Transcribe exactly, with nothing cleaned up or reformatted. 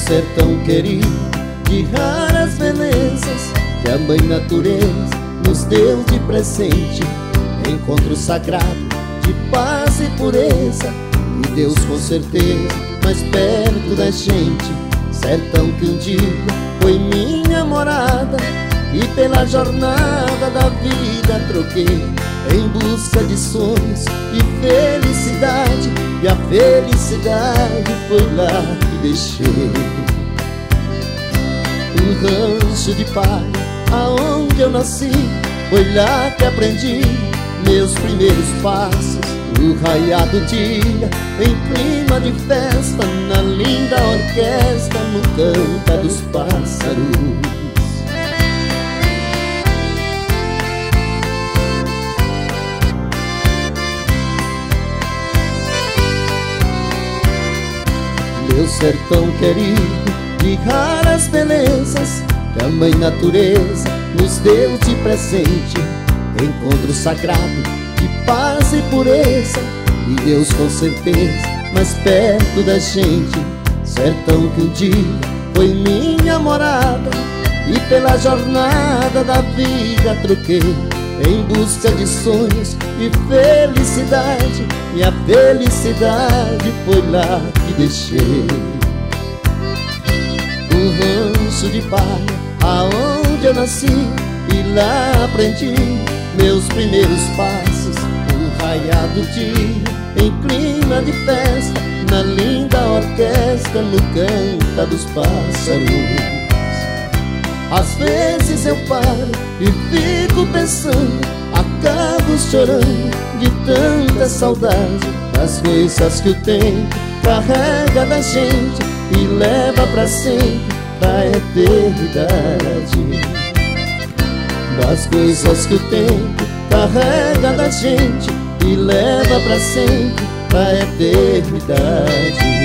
sertão querido, de raras belezas que a mãe natureza nos deu de presente. Encontro sagrado de paz e pureza, e Deus com certeza mais perto da gente. Sertão que um dia foi minha morada, e pela jornada da vida troquei em busca de sonhos e felicidade. E a felicidade foi lá que deixei. O rancho de palha aonde eu nasci, foi lá que aprendi meus primeiros passos. O raiar do dia em clima de festa, na linda orquestra, no canto dos pássaros. Meu sertão querido, de raras belezas que a mãe natureza nos deu de presente. Encontro sagrado de paz e pureza, e Deus com certeza mais perto da gente. Sertão que um dia foi minha morada, e pela jornada da vida troquei em busca de sonhos e felicidade. E a felicidade foi lá que deixei. O rancho de palha aonde eu nasci, e lá aprendi meus primeiros passos. O raiar do dia em clima de festa, na linda orquestra, no canto dos pássaros. Às vezes eu paro e fico pensando, acabo chorando de tanta saudade das coisas que o tempo carrega da gente e leva pra sempre, pra eternidade. Das coisas que o tempo carrega da gente e leva pra sempre, pra eternidade.